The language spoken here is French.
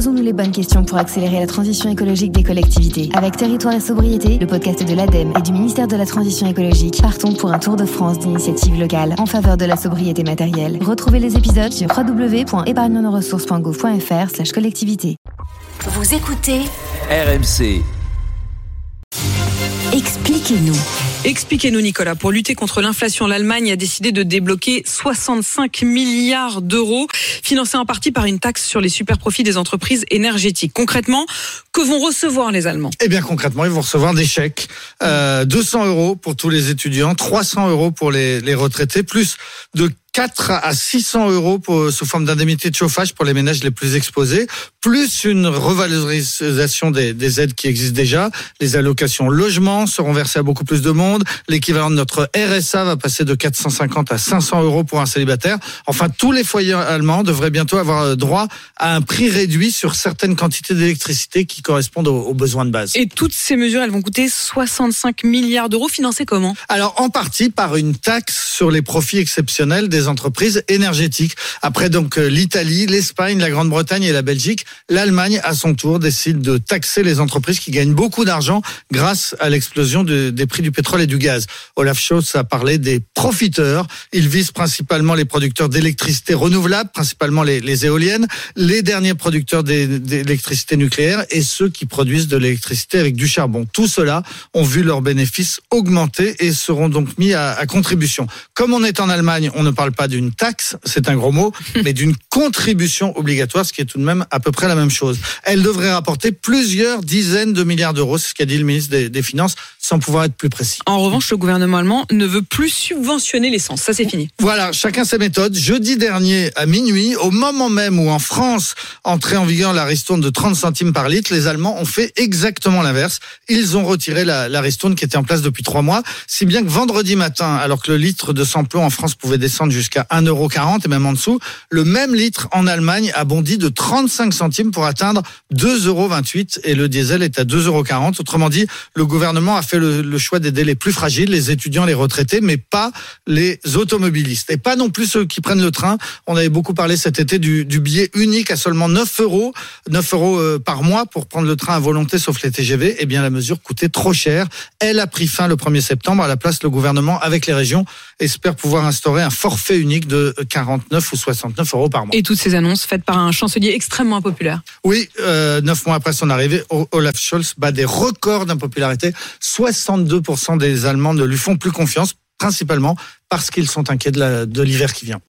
Posons-nous les bonnes questions pour accélérer la transition écologique des collectivités. Avec Territoire et Sobriété, le podcast de l'ADEME et du ministère de la Transition écologique, partons pour un tour de France d'initiatives locales en faveur de la sobriété matérielle. Retrouvez les épisodes sur www.épargnenoressources.gouv.fr/collectivité. Vous écoutez RMC. Expliquez-nous Nicolas, pour lutter contre l'inflation, l'Allemagne a décidé de débloquer 65 milliards d'euros, financés en partie par une taxe sur les superprofits des entreprises énergétiques. Concrètement, que vont recevoir les Allemands ? Eh bien concrètement, ils vont recevoir des chèques, 200 euros pour tous les étudiants, 300 euros pour les retraités, plus de 4 à 600 euros sous forme d'indemnité de chauffage pour les ménages les plus exposés, plus une revalorisation des aides qui existent déjà. Les allocations logement seront versées à beaucoup plus de monde. L'équivalent de notre RSA va passer de 450 à 500 euros pour un célibataire. Enfin, tous les foyers allemands devraient bientôt avoir droit à un prix réduit sur certaines quantités d'électricité qui correspondent aux besoins de base. Et toutes ces mesures, elles vont coûter 65 milliards d'euros, financées comment ? Alors, en partie par une taxe sur les profits exceptionnels des entreprises énergétiques. Après donc l'Italie, l'Espagne, la Grande-Bretagne et la Belgique, l'Allemagne à son tour décide de taxer les entreprises qui gagnent beaucoup d'argent grâce à l'explosion des prix du pétrole et du gaz. Olaf Scholz a parlé des profiteurs. Il vise principalement les producteurs d'électricité renouvelable, principalement les éoliennes, les derniers producteurs d'électricité nucléaire et ceux qui produisent de l'électricité avec du charbon. Tous ceux-là ont vu leurs bénéfices augmenter et seront donc mis à contribution. Comme on est en Allemagne, on ne parle pas d'une taxe, c'est un gros mot, mais d'une contribution obligatoire, ce qui est tout de même à peu près la même chose. Elle devrait rapporter plusieurs dizaines de milliards d'euros, c'est ce qu'a dit le ministre des Finances, sans pouvoir être plus précis. En revanche, le gouvernement allemand ne veut plus subventionner l'essence. Ça, c'est fini. Voilà, chacun ses méthodes. Jeudi dernier, à minuit, au moment même où en France entrait en vigueur la ristourne de 30 centimes par litre, les Allemands ont fait exactement l'inverse. Ils ont retiré la ristourne qui était en place depuis 3 mois, si bien que vendredi matin, alors que le litre de samplon en France pouvait descendre jusqu'à 1,40 € et même en dessous, le même litre en Allemagne a bondi de 35 centimes pour atteindre 2,28 € et le diesel est à 2,40 €. Autrement dit, le gouvernement a fait le choix d'aider les plus fragiles, les étudiants, les retraités, mais pas les automobilistes. Et pas non plus ceux qui prennent le train. On avait beaucoup parlé cet été du billet unique à seulement 9 €. 9 € par mois pour prendre le train à volonté, sauf les TGV. Eh bien, la mesure coûtait trop cher. Elle a pris fin le 1er septembre. À la place, le gouvernement, avec les régions, espère pouvoir instaurer un forfait unique de 49 ou 69 € par mois. Et toutes ces annonces faites par un chancelier extrêmement impopulaire. Oui, 9 mois après son arrivée, Olaf Scholz bat des records d'impopularité. 62% des Allemands ne lui font plus confiance, principalement parce qu'ils sont inquiets de l'hiver qui vient.